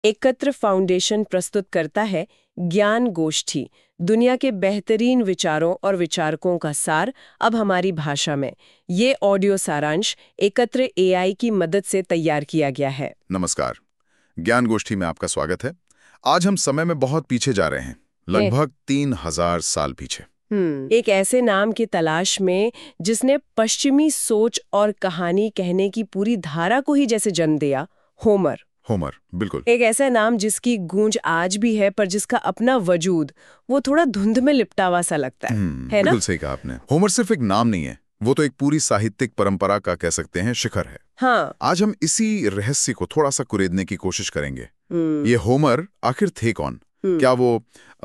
एकत्र फाउंडेशन प्रस्तुत करता है ज्ञान गोष्ठी, दुनिया के बेहतरीन विचारों और विचारकों का सार अब हमारी भाषा में। ये ऑडियो सारांश एकत्र एआई की मदद से तैयार किया गया है। नमस्कार, ज्ञान गोष्ठी में आपका स्वागत है। आज हम समय में बहुत पीछे जा रहे हैं, लगभग 3000 साल पीछे। एक ऐसे नाम की तलाश में जिसने पश्चिमी सोच और कहानी कहने की पूरी धारा को ही जैसे जन्म दिया, होमर। होमर, बिल्कुल। एक ऐसा नाम जिसकी गूंज आज भी है, पर जिसका अपना वजूद वो थोड़ा धुंध में लिपटा हुआ सा लगता है ना? बिल्कुल सही कहा आपने। होमर सिर्फ एक नाम नहीं है, वो तो एक पूरी साहित्यिक परंपरा का कह सकते हैं शिखर है। हाँ। आज हम इसी रहस्य को थोड़ा सा कुरेदने की कोशिश करेंगे। ये होमर आखिर थे कौन? क्या वो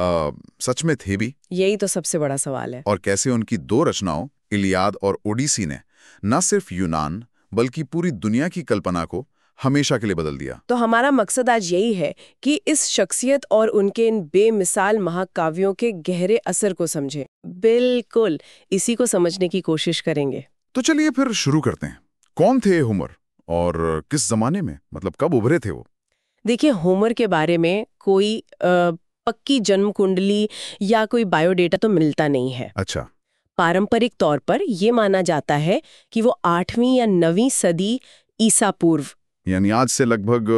सच में थे भी? यही तो सबसे बड़ा सवाल है। और कैसे उनकी दो रचनाओं इलियाद और ओडिसी ने न सिर्फ यूनान बल्कि पूरी दुनिया की कल्पना को हमेशा के लिए बदल दिया। तो हमारा मकसद आज यही है कि इस शख्सियत और उनके इन बेमिसाल महाकाव्यों के गहरे असर को समझें। बिल्कुल इसी को समझने की कोशिश करेंगे। तो चलिए फिर शुरू करते हैं। कौन थे होमर और किस जमाने में, मतलब कब उभरे थे वो? देखिए, होमर के बारे में कोई पक्की जन्म कुंडली या कोई बायोडेटा तो मिलता नहीं है। अच्छा। पारंपरिक तौर पर यह माना जाता है कि वो 8वीं या 9वीं सदी ईसा पूर्व, यानी आज से लगभग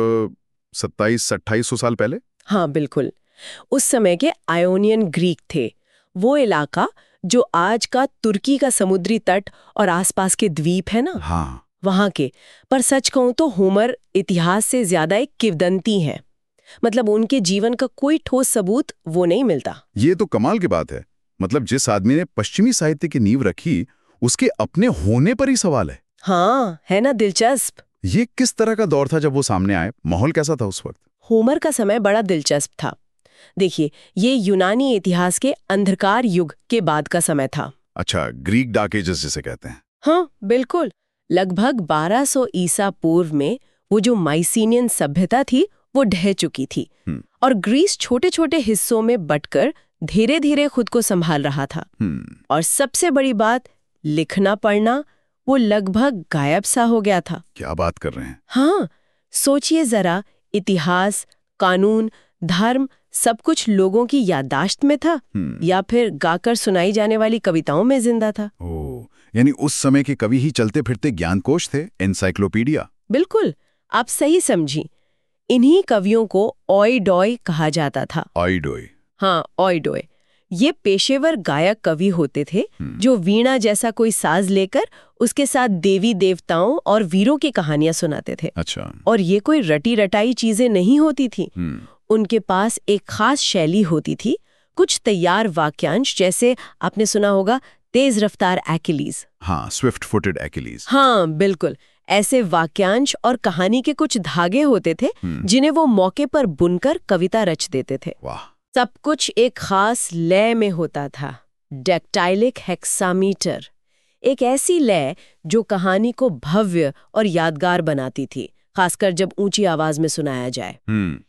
2700-2800 साल पहले। हाँ बिल्कुल, उस समय के आयोनियन ग्रीक थे। वो इलाका जो आज का तुर्की का समुद्री तट और आसपास के द्वीप है ना, हाँ, वहां के। पर सच कहूं तो होमर इतिहास से ज्यादा एक किंवदंती है। मतलब उनके जीवन का कोई ठोस सबूत वो नहीं मिलता। ये तो कमाल की बात है। मतलब जिस आदमी ने पश्चिमी साहित्य की नींव रखी, उसके अपने होने पर ही सवाल है। हाँ, है ना दिलचस्प। ये किस तरह का दौर था जब वो सामने आए? माहौल कैसा था उस वक्त? होमर का समय बड़ा दिलचस्प था। देखिए, ये यूनानी इतिहास के अंधकार युग के बाद का समय था। अच्छा, ग्रीक डार्क एजेस जिसे कहते हैं। हाँ बिल्कुल। लगभग 1200 ईसा पूर्व में वो जो माइसीनियन सभ्यता थी वो ढह चुकी थी और ग्रीस छोटे छोटे हिस्सों में बंटकर धीरे धीरे खुद को संभाल रहा था। और सबसे बड़ी बात, लिखना पढ़ना वो लगभग गायब सा हो गया था। क्या बात कर रहे हैं? हाँ, सोचिए जरा, इतिहास, कानून, धर्म सब कुछ लोगों की याददाश्त में था या फिर गाकर सुनाई जाने वाली कविताओं में जिंदा था। ओह, यानी उस समय के कवि ही चलते फिरते ज्ञानकोश थे, एनसाइक्लोपीडिया। बिल्कुल, आप सही समझी। इन्हीं कवियों को ओइडोय कहा जाता था। ओइडोय? हाँ, ओइडोय। ये पेशेवर गायक कवि होते थे जो वीणा जैसा कोई साज लेकर उसके साथ देवी देवताओं और वीरों की कहानियां सुनाते थे। अच्छा। और ये कोई रटी रटाई चीजें नहीं होती थी। उनके पास एक खास शैली होती थी, कुछ तैयार वाक्यांश, जैसे आपने सुना होगा तेज रफ्तार एक्किलीज। हाँ, स्विफ्ट फुटेड एक्किलीज। हाँ बिल्कुल, ऐसे वाक्यांश और कहानी के कुछ धागे होते थे जिन्हें वो मौके पर बुनकर कविता रच देते थे। वाह। सब कुछ एक खास लय में होता था, डेक्टाइलिक हेक्सामीटर। एक ऐसी लय जो कहानी को भव्य और यादगार बनाती थी, खासकर जब ऊंची आवाज में सुनाया जाए।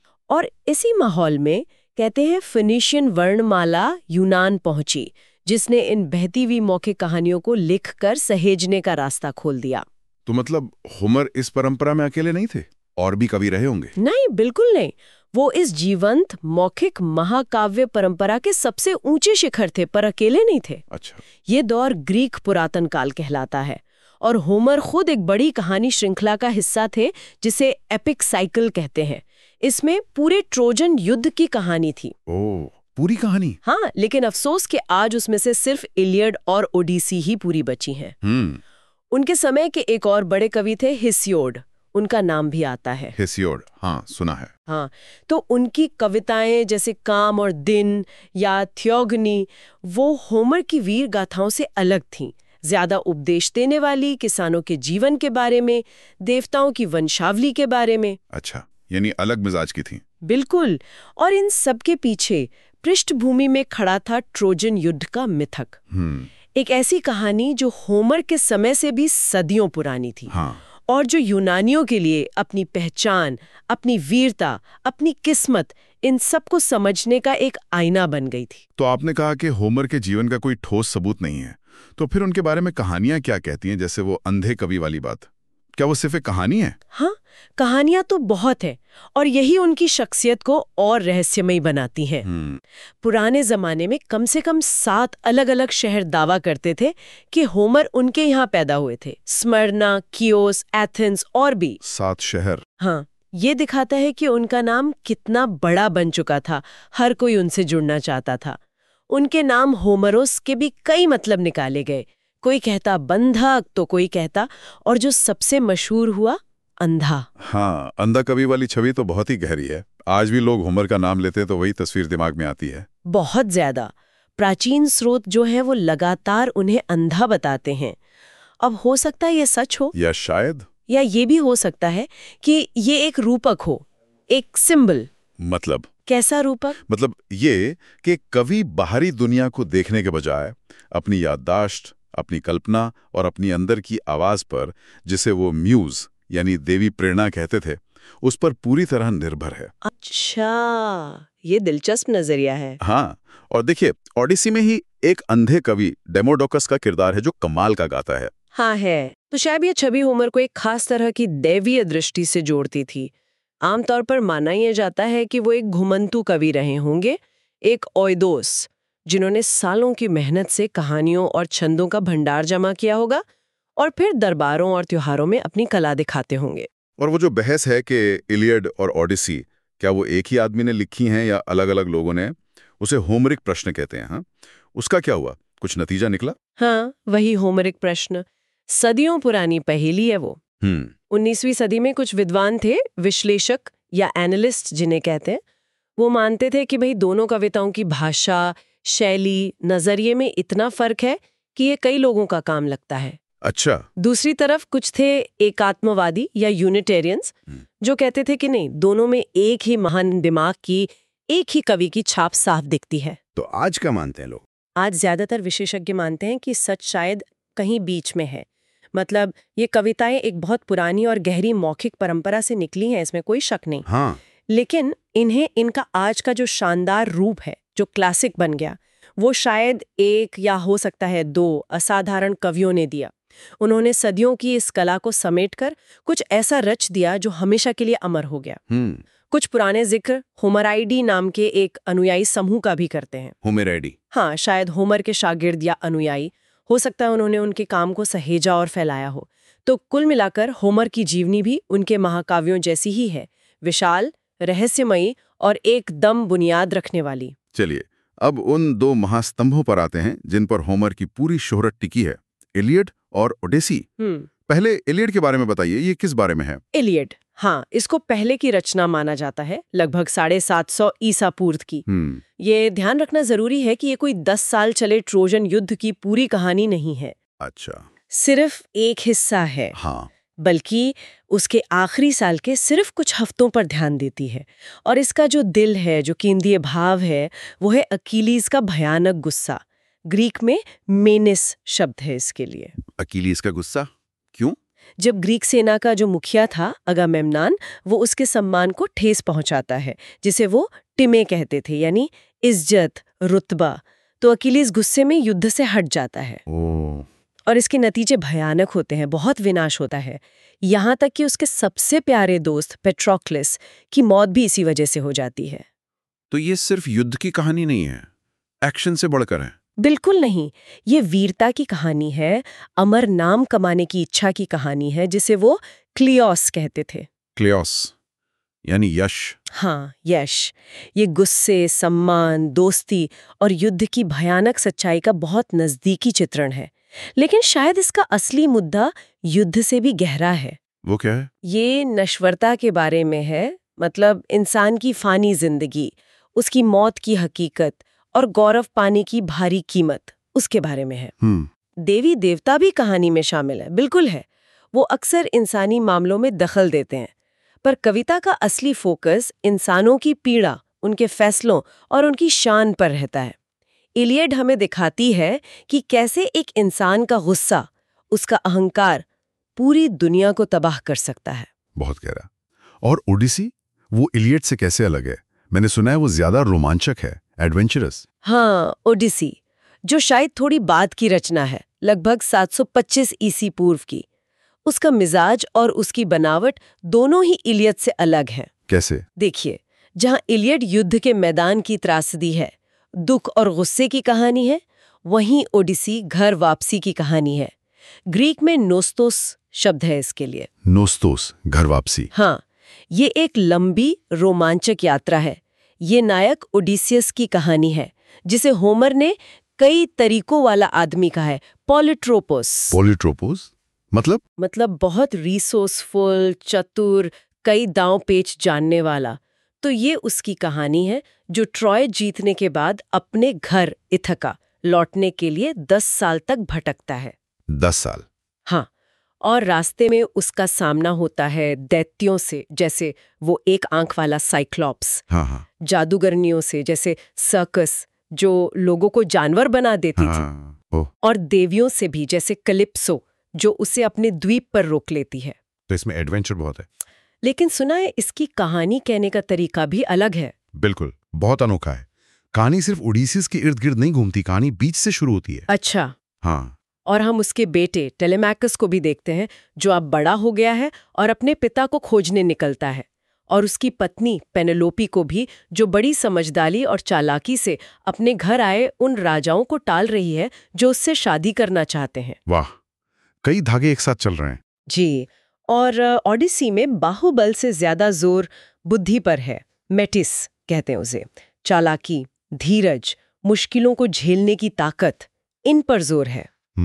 और इसी माहौल में कहते हैं फिनिशियन वर्णमाला यूनान पहुंची, जिसने इन बहती हुई मौखिक कहानियों को लिखकर सहेजने का रास्ता खोल दिया। तो मतलब होमर इस परंपरा में अकेले नहीं थे, और भी कवि रहे होंगे? नहीं, बिल्कुल नहीं। वो इस जीवंत मौखिक महाकाव्य परंपरा के सबसे ऊंचे शिखर थे, पर अकेले नहीं थे। अच्छा। ये दौर ग्रीक पुरातन काल कहलाता है और होमर खुद एक बड़ी कहानी श्रृंखला का हिस्सा थे जिसे एपिक साइकिल कहते हैं। इसमें पूरे ट्रोजन युद्ध की कहानी थी। ओह, पूरी कहानी? हाँ, लेकिन अफसोस कि आज उसमें से सिर्फ इलियड और ओडिसी ही पूरी बची हैं। उनके समय के एक और बड़े कवि थे हेसियोड, उनका नाम भी आता है। हेसियोड, हाँ सुना है। हाँ, तो उनकी कविताएं जैसे काम और दिन या थियोगनी, वो होमर की वीर गाथाओं से अलग थीं। ज्यादा उपदेश देने वाली, किसानों के जीवन के बारे में, देवताओं की वंशावली के बारे में। अच्छा, यानी अलग मिजाज की थी। बिल्कुल। और इन सब के पीछे पृष्ठभूमि में खड़ा था ट्रोजन युद्ध का मिथक। एक ऐसी कहानी जो होमर के समय से भी सदियों पुरानी थी। हाँ। और जो यूनानियों के लिए अपनी पहचान, अपनी वीरता, अपनी किस्मत, इन सब को समझने का एक आईना बन गई थी। तो आपने कहा कि होमर के जीवन का कोई ठोस सबूत नहीं है, तो फिर उनके बारे में कहानियां क्या कहती हैं, जैसे वो अंधे कवि वाली बात? क्या वो सिर्फ एक कहानी है? हाँ, कहानियां तो बहुत है और यही उनकी शख्सियत को और रहस्यमयी बनाती हैं। पुराने जमाने में कम से कम 7 अलग-अलग शहर दावा करते थे कि होमर उनके यहाँ पैदा हुए थे। स्मरना, कियोस, एथेंस और भी 7 शहर। हाँ, ये दिखाता है कि उनका नाम कितना बड़ा बन चुका था, हर कोई उनसे जुड़ना चाहता था। उनके नाम होमरोस के भी कई मतलब निकाले गए, कोई कहता बंधक तो कोई कहता, और जो सबसे मशहूर हुआ, अंधा। हाँ, अंधा कवि वाली छवि तो बहुत ही गहरी है। आज भी लोग होमर का नाम लेते हैं तो वही तस्वीर दिमाग में आती है। बहुत ज्यादा। प्राचीन स्रोत जो है वो लगातार उन्हें अंधा बताते हैं। अब हो सकता है ये सच हो, या शायद, या ये भी हो सकता है कि ये एक रूपक हो, एक सिंबल। मतलब कैसा रूपक? मतलब ये कि कवि बाहरी दुनिया को देखने के बजाय अपनी याददाश्त, अपनी कल्पना और अपनी अंदर की आवाज पर, जिसे वो म्यूज यानी देवी प्रेरणा कहते थे, उस पर पूरी तरह निर्भर है। अच्छा, ये दिलचस्प नजरिया है। हाँ, और देखिए, ओडिसी में ही एक अंधे कवि डेमोडोकस का किरदार है जो कमाल का गाता है। हाँ है। तो शायद ये छवि होमर को एक खास तरह की दैवीय दृष्टि से जोड़ती थी। आमतौर पर माना यह जाता है कि वो एक घुमंतू कवि रहे होंगे, एक ओइदोस, जिन्होंने सालों की मेहनत से कहानियों और छंदों का भंडार जमा किया होगा और फिर दरबारों और त्योहारों में अपनी कला दिखाते होंगे। और वो जो बहस है कि इलियड और ओडिसी क्या वो एक ही आदमी ने लिखी हैं या अलग-अलग लोगों ने, उसे होमरिक प्रश्न कहते हैं। हाँ, उसका क्या हुआ? कुछ नतीजा निकला? हाँ, वही होमरिक प्रश्न, सदियों पुरानी पहेली है वो। 19वीं सदी में कुछ विद्वान थे, विश्लेषक या एनालिस्ट जिन्हें कहते हैं, वो मानते थे कि भाई दोनों कविताओं की भाषा, शैली, नजरिए में इतना फर्क है कि ये कई लोगों का काम लगता है। अच्छा। दूसरी तरफ कुछ थे एकात्मवादी या यूनिटेरियंस, जो कहते थे कि नहीं, दोनों में एक ही महान दिमाग की, एक ही कवि की छाप साफ दिखती है। तो आज क्या मानते हैं लोग? आज ज्यादातर विशेषज्ञ मानते हैं कि सच शायद कहीं बीच में है। मतलब ये कविताएं एक बहुत पुरानी और गहरी मौखिक परंपरा से निकली हैं, इसमें कोई शक नहीं। हाँ। लेकिन इन्हें इनका आज का जो शानदार रूप है, जो क्लासिक बन गया, वो शायद एक या हो सकता है 2 असाधारण कवियों ने दिया। उन्होंने सदियों की इस कला को समेटकर कुछ ऐसा रच दिया जो हमेशा के लिए अमर हो गया। कुछ पुराने जिक्र होमराइडी नाम के एक अनुयायी समूह का भी करते हैं। होमराइडी? हाँ, शायद होमर के शागिर्द या अनुयायी, हो सकता है उन्होंने उनके काम को सहेजा और फैलाया हो। तो कुल मिलाकर होमर की जीवनी भी उनके महाकाव्यों जैसी ही है, विशाल, रहस्यमयी और एकदम बुनियाद रखने वाली। चलिए, अब उन 2 महास्तंभों पर आते हैं जिन पर होमर की पूरी शोहरत टिकी है, इलियड और ओडिसी। पहले इलियड के बारे में बताइए, ये किस बारे में है? इलियड, हाँ, इसको पहले की रचना माना जाता है, लगभग 750 ईसा पूर्व की। ये ध्यान रखना जरूरी है कि ये कोई 10 साल चले ट्रोजन युद्ध की पूरी कहानी नहीं है। अच्छा। सिर्फ एक हिस्सा है। हाँ। बल्कि उसके आखिरी साल के सिर्फ कुछ हफ्तों पर ध्यान देती है। और इसका जो दिल है, जो केंद्रीय भाव है, वो है अकीलीज का भयानक गुस्सा। ग्रीक में मेनिस शब्द है इसके लिए। अकीलीज का गुस्सा क्यों? जब ग्रीक सेना का जो मुखिया था अगामेम्नान, वो उसके सम्मान को ठेस पहुंचाता है, जिसे वो टिमे कहते थे, यानी इज्जत, रुतबा। तो अकीलीज गुस्से में युद्ध से हट जाता है। और इसके नतीजे भयानक होते हैं, बहुत विनाश होता है। यहाँ तक कि उसके सबसे प्यारे दोस्त पेट्रोक्लस की मौत भी इसी वजह से हो जाती है। तो ये सिर्फ युद्ध की कहानी नहीं है, एक्शन से बढ़कर है। बिल्कुल नहीं, ये वीरता की कहानी है, अमर नाम कमाने की इच्छा की कहानी है, जिसे वो क्लियोस कहते थे। क्लियोस यानी यश। हाँ, यश। ये गुस्से, सम्मान, दोस्ती और युद्ध की भयानक सच्चाई का बहुत नजदीकी चित्रण है। लेकिन शायद इसका असली मुद्दा युद्ध से भी गहरा है। वो क्या है? ये नश्वरता के बारे में है, मतलब इंसान की फानी जिंदगी, उसकी मौत की हकीकत और गौरव पाने की भारी कीमत, उसके बारे में है। देवी देवता भी कहानी में शामिल है, बिल्कुल है। वो अक्सर इंसानी मामलों में दखल देते हैं, पर कविता का असली फोकस इंसानों की पीड़ा, उनके फैसलों और उनकी शान पर रहता है। इलियड हमें दिखाती है कि कैसे एक इंसान का गुस्सा, उसका अहंकार पूरी दुनिया को तबाह कर सकता है। बहुत गहरा। और ओडिसी, वो इलियड से कैसे अलग है? मैंने सुना है वो ज्यादा रोमांचक है, एडवेंचरस। हाँ, ओडिसी, जो शायद थोड़ी बाद की रचना है, लगभग 725 ईसी पूर्व की, उसका मिजाज और उसकी बनावट दोनों ही इलियड से अलग हैं। कैसे? देखिए, जहां इलियड युद्ध के मैदान की त्रासदी है, दुख और गुस्से की कहानी है, वहीं ओडिसी घर वापसी की कहानी है। ग्रीक में नोस्तोस शब्द है इसके लिए। नोस्तोस, घर वापसी। हाँ, ये एक लंबी रोमांचक यात्रा है। ये नायक ओडिसियस की कहानी है, जिसे होमर ने कई तरीकों वाला आदमी कहा है, पॉलिट्रोपोस। पॉलिट्रोपोस मतलब बहुत रिसोर्सफुल, चतुर, कई दांव पेच जानने वाला। तो ये उसकी कहानी है, जो ट्रॉय जीतने के बाद अपने घर इथका लौटने के लिए 10 साल तक भटकता है। 10 साल? हाँ, और रास्ते में उसका सामना होता है दैत्यों से, जैसे वो एक आंख वाला साइक्लॉप्स। हाँ। जादूगरनियों से, जैसे सर्कस, जो लोगों को जानवर बना देती थी। और देवियों से भी, जैसे कलिप्सो, जो उसे अपने द्वीप पर रोक लेती है। तो इसमें एडवेंचर बहुत है। लेकिन सुना है, इसकी कहानी कहने का तरीका भी अलग है। बिल्कुल, बहुत अनोखा है। कहानी सिर्फ ओडिसीज के इर्द गिर्द नहीं घूमती, कहानी बीच से शुरू होती है। अच्छा। हाँ। और हम उसके बेटे टेलेमैकस को भी देखते हैं, जो अब बड़ा हो गया है और अपने पिता को खोजने निकलता है। और उसकी पत्नी पेनेलोपी को भी, जो बड़ी समझदारी और चालाकी से अपने घर आए उन राजाओं को टाल रही है जो उससे शादी करना चाहते हैं। वाह, कई धागे एक साथ चल रहे हैं। जी। और ओडिसी में बाहुबल से ज्यादा जोर बुद्धि पर है। मेटिस कहते हैं उसे। चालाकी, धीरज, मुश्किलों को झेलने की ताकत, इन पर जोर है।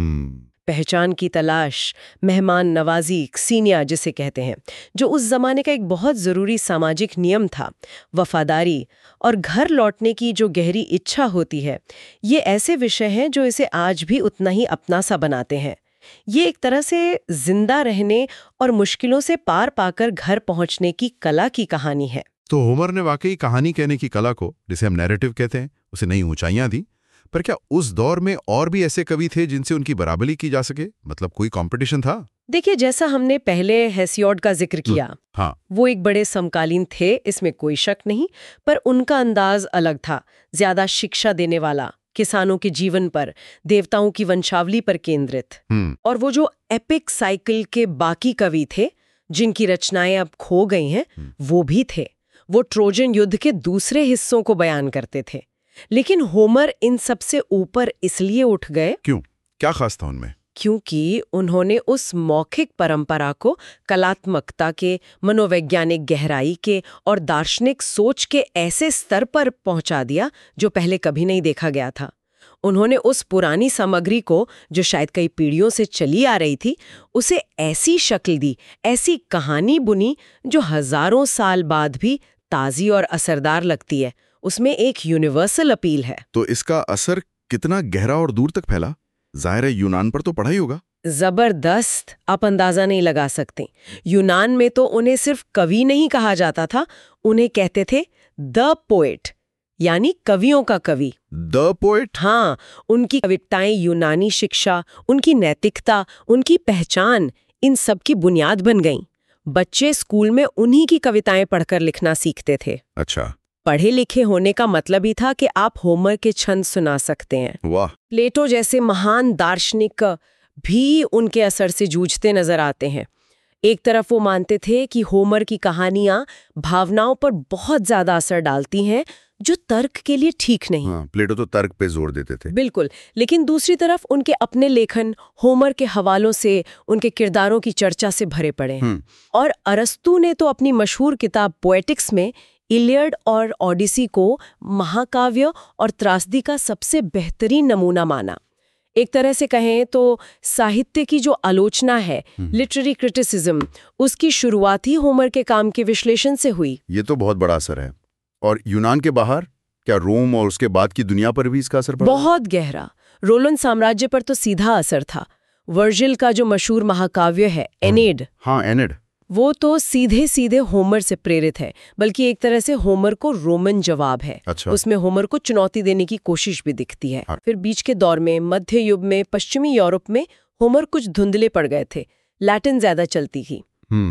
पहचान की तलाश, मेहमान नवाजी, क्सीनिया जिसे कहते हैं, जो उस जमाने का एक बहुत जरूरी सामाजिक नियम था। वफादारी और घर लौटने की जो गहरी इच्छा होती है, ये ऐसे विषय हैं जो इसे आज भी उतना ही अपना सा बनाते हैं। ये एक तरह से जिंदा रहने और मुश्किलों से पार पाकर घर पहुंचने की कला की कहानी है। तो होमर ने वाकई कहानी कहने की कला को, जिसे हम नैरेटिव कहते हैं, उसे नई ऊंचाइयां दी। पर क्या उस दौर में और भी ऐसे कवि थे जिनसे उनकी बराबरी की जा सके? मतलब कोई कंपटीशन था? देखिए, जैसा हमने पहले हेसियोड का जिक्र किया, हाँ, वो एक बड़े समकालीन थे, इसमें कोई शक नहीं। पर उनका अंदाज अलग था, ज्यादा शिक्षा देने वाला, किसानों के जीवन पर, देवताओं की वंशावली पर केंद्रित। और वो जो एपिक साइकिल के बाकी कवि थे, जिनकी रचनाएं अब खो गई हैं, वो भी थे। वो ट्रोजन युद्ध के दूसरे हिस्सों को बयान करते थे। लेकिन होमर इन सबसे ऊपर इसलिए उठ गए। क्यों? क्या खास था उनमें? क्योंकि उन्होंने उस मौखिक परंपरा को कलात्मकता के, मनोवैज्ञानिक गहराई के और दार्शनिक सोच के ऐसे स्तर पर पहुंचा दिया जो पहले कभी नहीं देखा गया था। उन्होंने उस पुरानी सामग्री को, जो शायद कई पीढ़ियों से चली आ रही थी, उसे ऐसी शक्ल दी, ऐसी कहानी बुनी जो हजारों साल बाद भी ताज़ी और असरदार लगती है। उसमें एक यूनिवर्सल अपील है। तो इसका असर कितना गहरा और दूर तक फैला? जाहिर है यूनान पर तो पढ़ा ही होगा। जबरदस्त, आप अंदाजा नहीं लगा सकते। यूनान में तो उन्हें सिर्फ कवि नहीं कहा जाता था, उन्हें कहते थे द पोएट, यानी कवियों का कवि। The poet? हाँ, उनकी कविताएं यूनानी शिक्षा, उनकी नैतिकता, उनकी पहचान, इन सब की बुनियाद बन गईं। बच्चे स्कूल में उन्हीं की कविताएं पढ़कर लिखना सीखते थे। अच्छा। पढ़े लिखे होने का मतलब ही था कि आप होमर के छंद सुना सकते हैं। वाह। प्लेटो जैसे महान दार्शनिक भी उनके असर से जूझते नजर आते हैं। एक तरफ वो मानते थे कि होमर की कहानियां भावनाओं पर बहुत ज्यादा असर डालती हैं, जो तर्क के लिए ठीक नहीं। हाँ, प्लेटो तो तर्क पे जोर देते थे। बिल्कुल। लेकिन दूसरी तरफ उनके अपने लेखन होमर के हवालों से, उनके किरदारों की चर्चा से भरे पड़े हैं। और अरस्तू ने तो अपनी मशहूर किताब पोएटिक्स में इलियड और ओडिसी को महाकाव्य और त्रासदी का सबसे बेहतरीन नमूना माना। एक तरह से कहें तो साहित्य की जो आलोचना है, लिटरेरी क्रिटिसिज्म, उसकी शुरुआत ही होमर के काम के विश्लेषण से हुई। ये तो बहुत बड़ा असर है। और यूनान के बाहर, क्या रोम और उसके बाद की दुनिया पर भी इसका असर पड़ा? बहुत गहरा। रोमन साम्राज्य पर तो सीधा असर था। वर्जिल का जो मशहूर महाकाव्य है एनेड, हाँ एनेड, वो तो सीधे सीधे होमर से प्रेरित है, बल्कि एक तरह से होमर को रोमन जवाब है। अच्छा। उसमें होमर को चुनौती देने की कोशिश भी दिखती है। फिर बीच के दौर में, मध्य युग में, पश्चिमी यूरोप में होमर कुछ धुंधले पड़ गए थे, लैटिन ज्यादा चलती थी।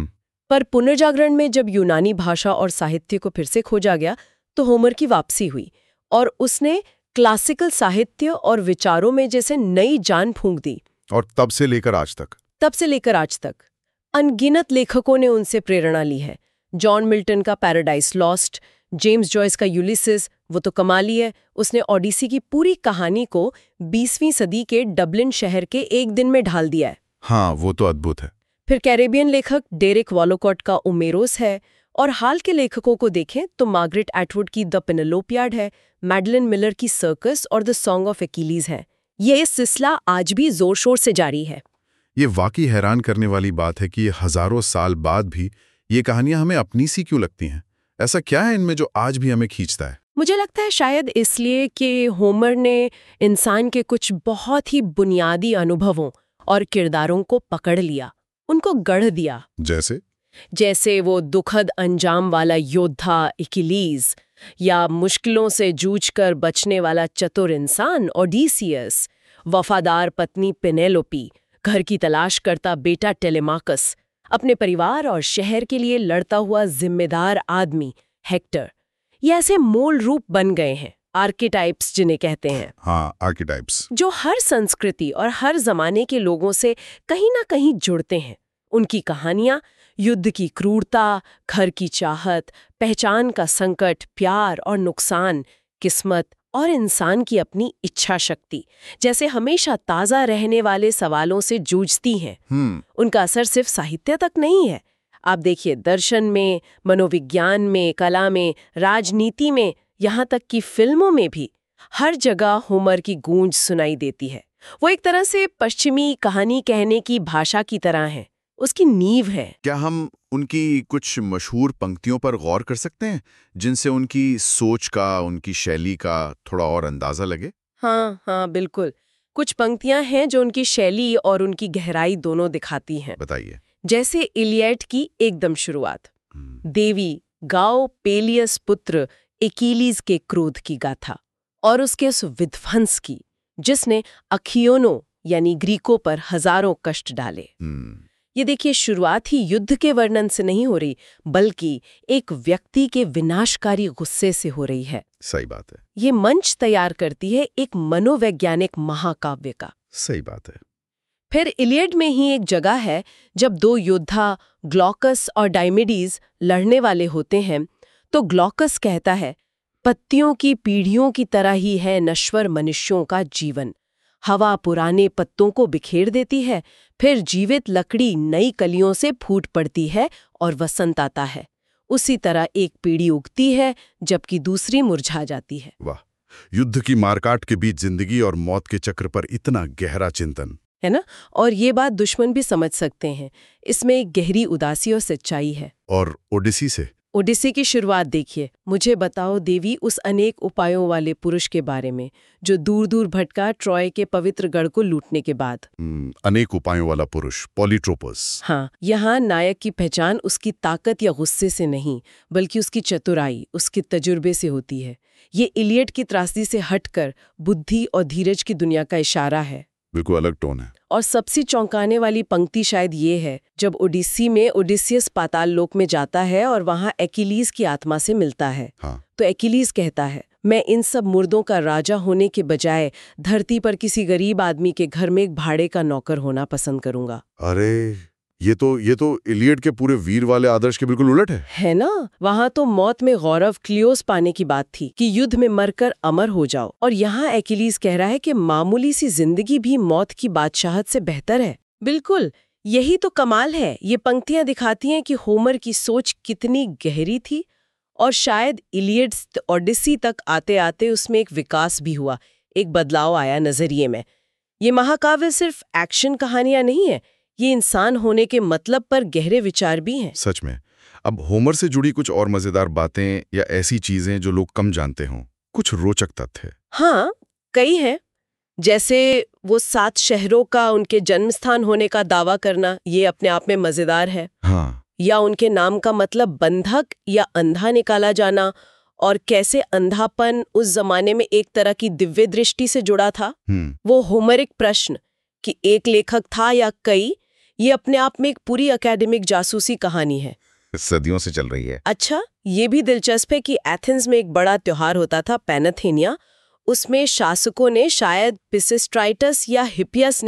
पर पुनर्जागरण में जब यूनानी भाषा और साहित्य को फिर से खोजा गया, तो होमर की वापसी हुई और उसने क्लासिकल साहित्य और विचारों में जैसे नई जान फूंक दी। और तब से लेकर आज तक? अनगिनत लेखकों ने उनसे प्रेरणा ली है। जॉन मिल्टन का पैराडाइज लॉस्ट, जेम्स जॉयस का यूलिसिस, वो तो कमाली है। उसने ओडिसी की पूरी कहानी को 20वीं सदी के डबलिन शहर के एक दिन में ढाल दिया है। हाँ, वो तो अद्भुत है। फिर कैरेबियन लेखक डेरिक वॉलोकॉट का ओमेरोस है, और हाल के लेखकों को देखें तो मार्गरेट एटवुड की द पेनेलोपियाड है, मैडलिन मिलर की सर्कस और द सॉन्ग ऑफ एक्कीलीज है। ये सिलसिला आज भी जोर शोर से जारी है। ये वाकई हैरान करने वाली बात है कि हजारों साल बाद भी ये कहानियां हमें अपनी सी क्यों लगती हैं। ऐसा क्या है इनमें जो आज भी हमें खींचता है? मुझे लगता है शायद इसलिए कि होमर ने इंसान के कुछ बहुत ही बुनियादी अनुभवों और किरदारों को पकड़ लिया, उनको गढ़ दिया। जैसे वो दुखद अंजाम वाला योद्धा एक्कीलीज, या मुश्किलों से जूझकर बचने वाला चतुर इंसान ओडिसियस, वफादार पत्नी पेनेलोपी, घर की तलाश करता बेटा टेलेमाकस, अपने परिवार और शहर के लिए लड़ता हुआ जिम्मेदार आदमी हेक्टर। ये ऐसे मूल रूप बन गए हैं, आर्केटाइप्स जिन्हें कहते हैं। हाँ, आर्केटाइप्स, जो हर संस्कृति और हर जमाने के लोगों से कहीं ना कहीं जुड़ते हैं। उनकी कहानियां युद्ध की क्रूरता, घर की चाहत, पहचान का संकट, प्यार और नुकसान, किस्मत और इंसान की अपनी इच्छा शक्ति जैसे हमेशा ताज़ा रहने वाले सवालों से जूझती हैं। उनका असर सिर्फ साहित्य तक नहीं है। आप देखिए, दर्शन में, मनोविज्ञान में, कला में, राजनीति में, यहाँ तक कि फिल्मों में भी हर जगह होमर की गूंज सुनाई देती है। वो एक तरह से पश्चिमी कहानी कहने की भाषा की तरह है, उसकी नींव है। क्या हम उनकी कुछ मशहूर पंक्तियों पर गौर कर सकते हैं जिनसे उनकी सोच का, उनकी शैली का थोड़ा और अंदाजा लगे? हाँ, बिल्कुल। कुछ पंक्तियां हैं जो उनकी शैली और उनकी गहराई दोनों दिखाती हैं। बताइए। जैसे इलियड की एकदम शुरुआत, देवी गाओ पेलियस पुत्र एक्कीलीज के क्रोध की गाथा और उसके उस विध्वंस की जिसने अखियोनों यानी ग्रीकों पर हजारों कष्ट डाले। ये देखिए, शुरुआत ही युद्ध के वर्णन से नहीं हो रही, बल्कि एक व्यक्ति के विनाशकारी गुस्से से हो रही है। सही बात है। ये मंच तैयार करती है एक मनोवैज्ञानिक महाकाव्य का। सही बात है। फिर इलियड में ही एक जगह है जब दो योद्धा ग्लॉकस और डायमिडीज लड़ने वाले होते हैं, तो ग्लॉकस कहता है, पत्तियों की पीढ़ियों की तरह ही है नश्वर मनुष्यों का जीवन। हवा पुराने पत्तों को बिखेर देती है, फिर जीवित लकड़ी नई कलियों से फूट पड़ती है और वसंत आता है। उसी तरह एक पीढ़ी उगती है जबकि दूसरी मुरझा जाती है। वाह, युद्ध की मारकाट के बीच जिंदगी और मौत के चक्र पर इतना गहरा चिंतन है ना। और ये बात दुश्मन भी समझ सकते हैं। इसमें एक गहरी उदासी और सच्चाई है। और ओडिसी की शुरुआत देखिए। मुझे बताओ देवी उस अनेक उपायों वाले पुरुष के बारे में जो दूर दूर भटका ट्रॉय के पवित्र गढ़ को लूटने के बाद। अनेक उपायों वाला पुरुष, पॉलीट्रोपस। हाँ, यहाँ नायक की पहचान उसकी ताकत या गुस्से से नहीं, बल्कि उसकी चतुराई, उसके तजुर्बे से होती है। ये इलियड की त्रासदी से हटकर बुद्धि और धीरज की दुनिया का इशारा है। बिल्कुल अलग टोन है। और सबसे चौंकाने वाली पंक्ति शायद ये है, जब ओडिसी में ओडिसियस पाताल लोक में जाता है और वहां एक्कीलीज की आत्मा से मिलता है। हाँ। तो एक्कीलीज कहता है, मैं इन सब मुर्दों का राजा होने के बजाय धरती पर किसी गरीब आदमी के घर में एक भाड़े का नौकर होना पसंद करूंगा। अरे ये तो इलियड के पूरे वीर वाले आदर्श के बिल्कुल उलट है ना। वहां तो मौत में गौरव क्लियोस पाने की बात थी कि युद्ध में मरकर अमर हो जाओ, और यहाँ एक्कीलीज कह रहा है कि मामूली सी जिंदगी भी मौत की बादशाहत से बेहतर है। बिल्कुल, यही तो कमाल है। ये पंक्तियां दिखाती हैं कि होमर की सोच कितनी गहरी थी, और शायद इलियड ओडिसी तक आते आते उसमें एक विकास भी हुआ, एक बदलाव आया नजरिए में। ये महाकाव्य सिर्फ एक्शन कहानियां नहीं है, ये इंसान होने के मतलब पर गहरे विचार भी हैं। सच में। अब होमर से जुड़ी कुछ और मजेदार बातें या ऐसी चीजें जो लोग कम जानते हों, कुछ रोचक तथ्य। हाँ, कई हैं। जैसे वो 7 शहरों का उनके जन्म स्थान होने का दावा करना, ये अपने आप में मजेदार है। हाँ। या उनके नाम का मतलब बंधक या अंधा निकाला जाना, और कैसे अंधापन उस जमाने में एक तरह की दिव्य दृष्टि से जुड़ा था। वो होमरिक प्रश्न कि एक लेखक था या कई, ये अपने आप में एक पूरी एकेडमिक जासूसी कहानी है, सदियों से चल रही है। अच्छा, ये भी दिलचस्प है कि एथेंस में एक बड़ा त्योहार होता था, पैनाथेनिया। उसमें शासकों ने, शायद पिसिस्ट्राइटस या हिपियस ने,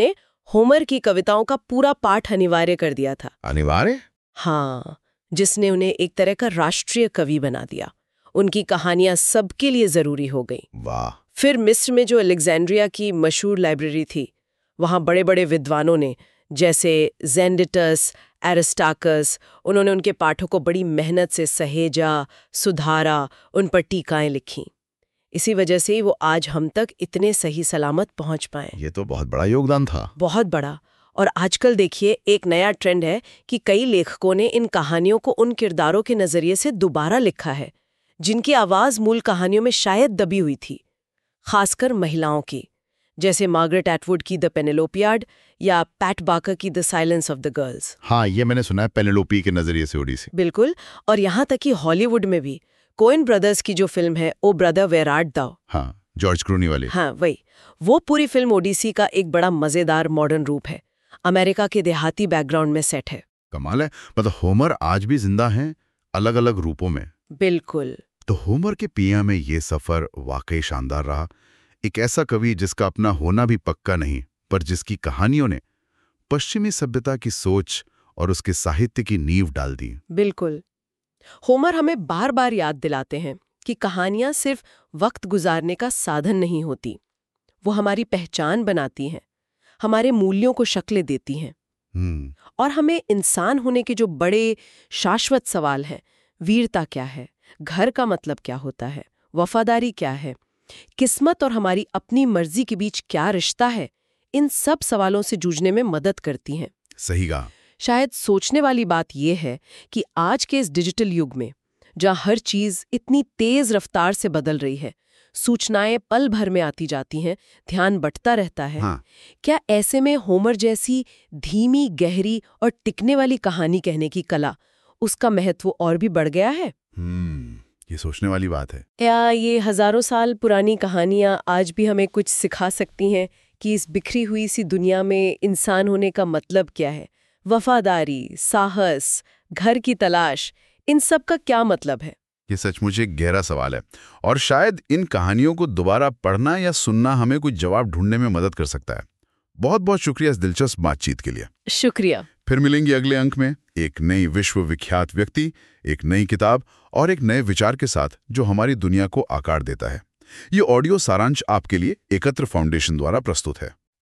होमर की कविताओं का पूरा पाठ अनिवार्य कर दिया था। अनिवार्य? हाँ, जिसने उन्हें एक तरह का राष्ट्रीय कवि बना दिया। उनकी कहानियां सबके लिए जरूरी हो गई। वाह। फिर मिस्र में जो अलेक्जेंड्रिया की मशहूर लाइब्रेरी थी, वहाँ बड़े बड़े विद्वानों ने, जैसे ज़ेंडिटस, एरिस्टाकस, उन्होंने उनके पाठों को बड़ी मेहनत से सहेजा, सुधारा, उन पर टीकाएं लिखीं। इसी वजह से ही वो आज हम तक इतने सही सलामत पहुंच पाए। ये तो बहुत बड़ा योगदान था। बहुत बड़ा। और आजकल देखिए, एक नया ट्रेंड है कि कई लेखकों ने इन कहानियों को उन किरदारों के नजरिए से दोबारा लिखा है जिनकी आवाज मूल कहानियों में शायद दबी हुई थी, खासकर महिलाओं की, जैसे मार्गरेट एटवुड की द पेनेलोपियाड या पैट बाकर की the Silence of the Girls. हाँ, ये मैंने सुना है, पेनेलोपी के नजरिए से ओडिसी। बिल्कुल। और यहाँ तक कि हॉलीवुड में भी कोएन ब्रदर्स की जो फिल्म है O Brother Where Art Thou, हाँ, जॉर्ज क्लूनी वाली। हाँ वही, वो पूरी फिल्म ओडिसी का एक बड़ा मजेदार मॉडर्न रूप है। अमेरिका के देहाती बैकग्राउंड में सेट है। कमाल है। मतलब होमर आज भी जिंदा हैं, अलग अलग रूपों में। बिल्कुल। तो होमर के पिया में ये सफर वाकई शानदार रहा। एक ऐसा कवि जिसका अपना होना भी पक्का नहीं, पर जिसकी कहानियों ने पश्चिमी सभ्यता की सोच और उसके साहित्य की नींव डाल दी। बिल्कुल। होमर हमें बार बार याद दिलाते हैं कि कहानियां सिर्फ वक्त गुजारने का साधन नहीं होती, वो हमारी पहचान बनाती हैं, हमारे मूल्यों को शक्लें देती हैं। और हमें इंसान होने के जो बड़े शाश्वत सवाल हैं, वीरता क्या है, घर का मतलब क्या होता है, वफादारी क्या है, किस्मत और हमारी अपनी मर्जी के बीच क्या रिश्ता है, इन सब सवालों से जूझने में मदद करती हैं। सही कहा। शायद सोचने वाली बात यह है कि आज के इस डिजिटल युग में, जहाँ हर चीज इतनी तेज रफ्तार से बदल रही है, सूचनाएं पल भर में आती जाती हैं, ध्यान बंटता रहता है, हाँ। क्या ऐसे में होमर जैसी धीमी, गहरी और टिकने वाली कहानी कहने की कला, उसका महत्व और भी बढ़ गया है? ये सोचने वाली बात है। या ये हजारों साल पुरानी कहानियां आज भी हमें कुछ सिखा सकती हैं कि इस बिखरी हुई सी दुनिया में इंसान होने का मतलब क्या है, वफादारी, साहस, घर की तलाश, इन सब का क्या मतलब है? ये सचमुच एक गहरा सवाल है, और शायद इन कहानियों को दोबारा पढ़ना या सुनना हमें कुछ जवाब ढूंढने में मदद कर सकता है। बहुत बहुत शुक्रिया इस दिलचस्प बातचीत के लिए। शुक्रिया। फिर मिलेंगे अगले अंक में एक नई विश्व विख्यात व्यक्ति, एक नई किताब और एक नए विचार के साथ जो हमारी दुनिया को आकार देता है। ये ऑडियो सारांश आपके लिए एकत्र फाउंडेशन द्वारा प्रस्तुत है।